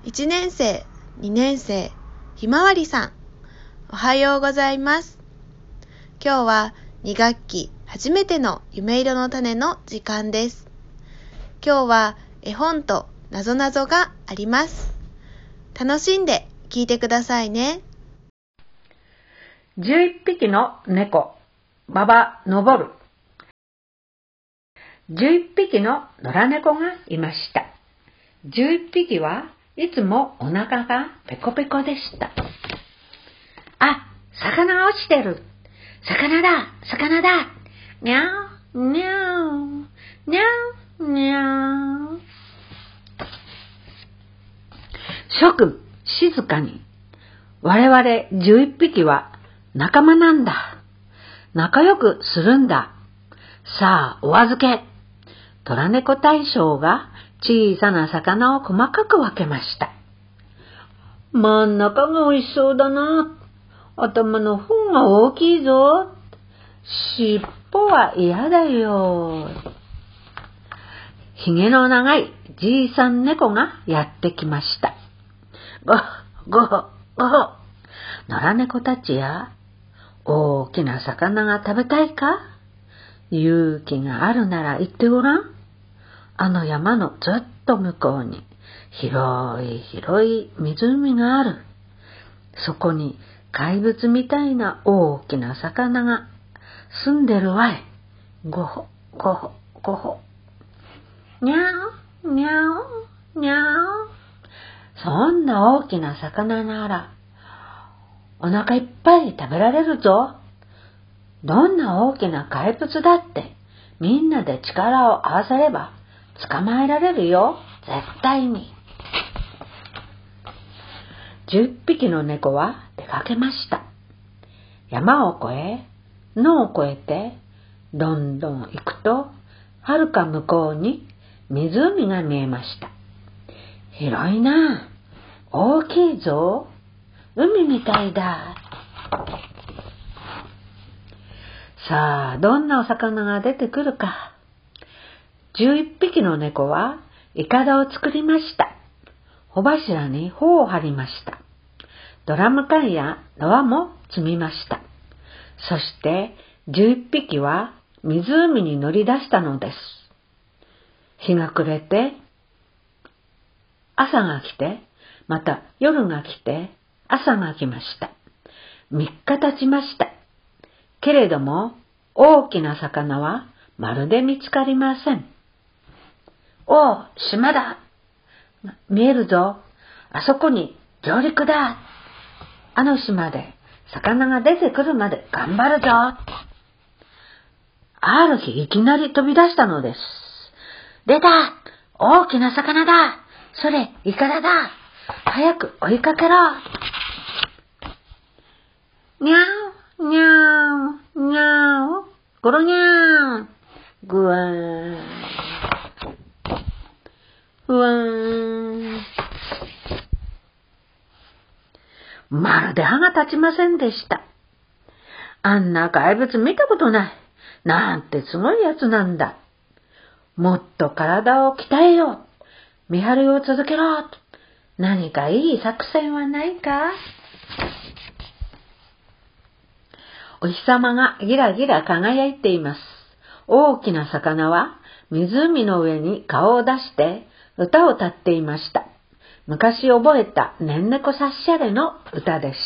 1年生、2年生、ひまわりさん、おはようございます。今日は2学期初めての夢色の種の時間です。今日は絵本となぞなぞがあります。楽しんで聞いてくださいね。 11匹の猫、馬場登る。11匹の野良猫がいました。11匹はいつもお腹がペコペコでした。あ、魚が落ちてる。魚だ、魚だ。にゃー、にゃー、にゃー、にゃー。諸君、静かに。我々11匹は仲間なんだ。仲良くするんだ。さあ、お預け。トラ猫大将が小さな魚を細かく分けました。真ん中が美味しそうだな。頭の方が大きいぞ。尻尾は嫌だよ。ひげの長いじいさん猫がやってきました。ごほごほごほ。野良猫たちや大きな魚が食べたいか？勇気があるなら言ってごらん。あの山のずっと向こうに広い広い湖がある。そこに怪物みたいな大きな魚が住んでるわい。ごほごほごほ。にゃおにゃおにゃお。そんな大きな魚ならお腹いっぱい食べられるぞ。どんな大きな怪物だってみんなで力を合わせれば捕まえられるよ。絶対に。10匹の猫は出かけました。山を越え、野を越えて、どんどん行くと、はるか向こうに湖が見えました。広いなあ。大きいぞ。海みたいだ。さあ、どんなお魚が出てくるか。11匹の猫はいかだを作りました。帆柱に帆を張りました。ドラム缶や縄も積みました。そして11匹は湖に乗り出したのです。日が暮れて、朝が来て、また夜が来て、朝が来ました。3日経ちました。けれども大きな魚はまるで見つかりません。おう、島だ。見えるぞ。あそこに上陸だ。あの島で魚が出てくるまで頑張るぞ。ある日いきなり飛び出したのです。出た！大きな魚だ。それ、イカダだ。早く追いかけろ。にゃー、にゃー、にゃー、ゴロにゃー、ぐわーん。ふわーん。まるで歯が立ちませんでした。あんな怪物見たことない。なんてすごいやつなんだ。もっと体を鍛えよう。見張りを続けろ。何かいい作戦はないか？お日様がギラギラ輝いています。大きな魚は湖の上に顔を出して歌を歌っていました。昔覚えたねんねこさっしゃれの歌でした。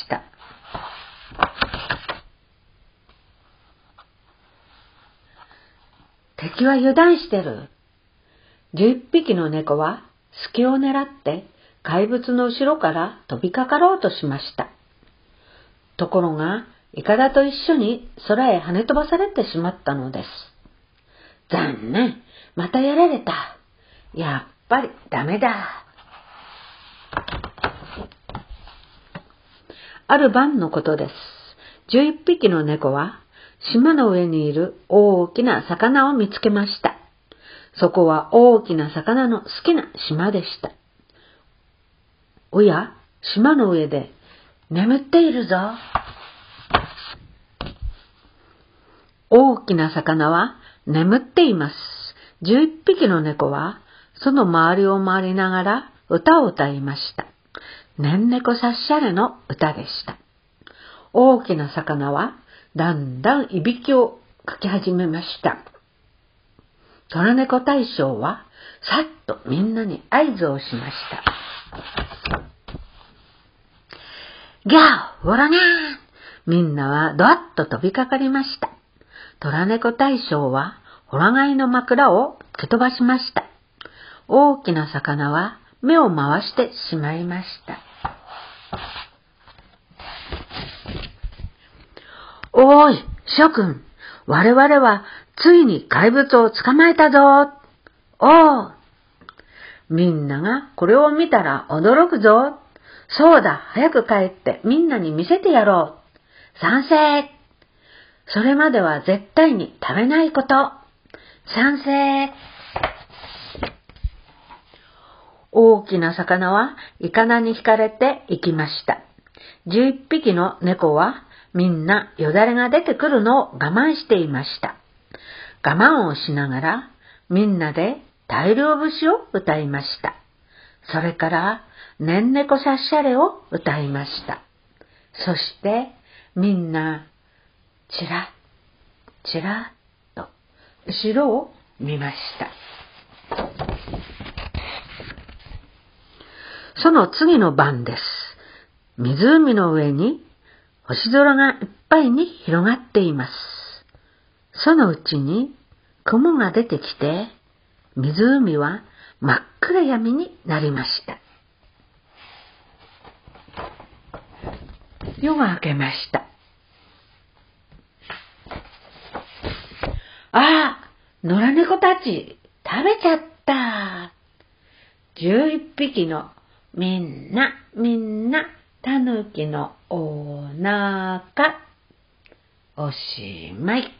敵は油断してる。11匹の猫は隙を狙って怪物の後ろから飛びかかろうとしました。ところがイカダと一緒に空へ跳ね飛ばされてしまったのです。残念、またやられた。やっぱりダメだ。ある晩のことです。11匹の猫は島の上にいる大きな魚を見つけました。そこは大きな魚の好きな島でした。おや、島の上で眠っているぞ。大きな魚は眠っています。11匹の猫はその周りを回りながら歌を歌いました。 ねんねこさっしゃれの歌でした。大きな魚はだんだんいびきをかき始めました。虎猫大将はさっとみんなに合図をしました。ギャー、オラニャー。みんなはドワッと飛びかかりました。虎猫大将はホラ貝の枕を蹴飛ばしました。大きな魚は目を回してしまいました。おーい、諸君、我々はついに怪物を捕まえたぞ。おー。みんながこれを見たら驚くぞ。そうだ、早く帰ってみんなに見せてやろう。賛成。それまでは絶対に食べないこと。賛成。大きな魚はイカナに引かれて行きました。11匹の猫はみんなよだれが出てくるのを我慢していました。我慢をしながらみんなで大漁節を歌いました。それからねんねこさっしゃれを歌いました。そしてみんなちらちらと後ろを見ました。その次の晩です。湖の上に星空がいっぱいに広がっています。そのうちに雲が出てきて、湖は真っ暗闇になりました。夜が明けました。ああ、野良猫たち食べちゃった。11匹のみんなタヌキのお腹。おしまい。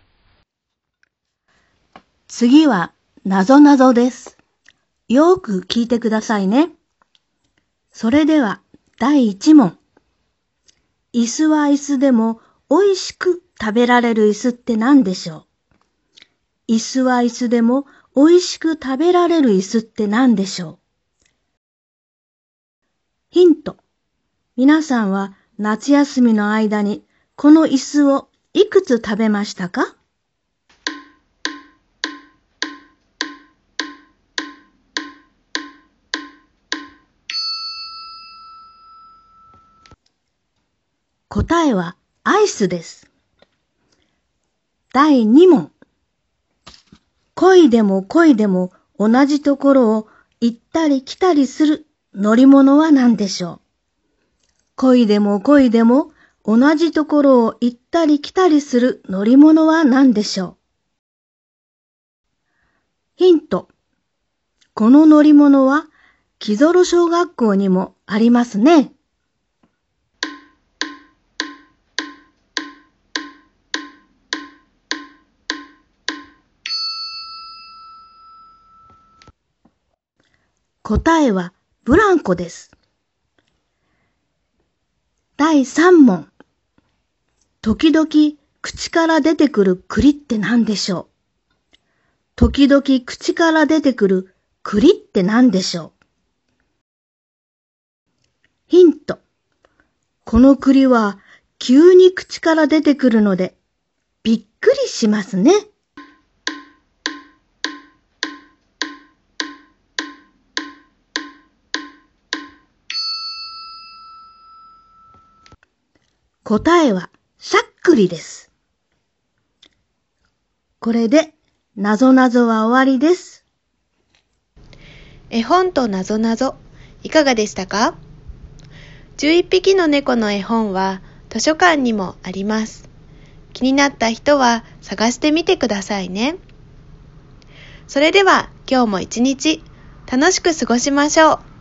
次はなぞなぞです。よーく聞いてくださいね。それでは第1問。椅子は椅子でも美味しく食べられる椅子って何でしょう？椅子は椅子でも美味しく食べられる椅子って何でしょう？ヒント。皆さんは夏休みの間にこの椅子をいくつ食べましたか？答えはアイスです。第2問。恋でも恋でも同じところを行ったり来たりする乗り物は何でしょう？恋でも恋でも同じところを行ったり来たりする乗り物は何でしょう？ヒント。この乗り物は木曽呂小学校にもありますね。答えはブランコです。第3問。時々口から出てくる栗って何でしょう？時々口から出てくる栗って何でしょう？ヒント。この栗は急に口から出てくるのでびっくりしますね。答えはしゃっくりです。これでなぞなぞは終わりです。 絵本となぞなぞいかがでしたか？11匹の猫の絵本は図書館にもあります。気になった人は探してみてくださいね。それでは今日も一日楽しく過ごしましょう。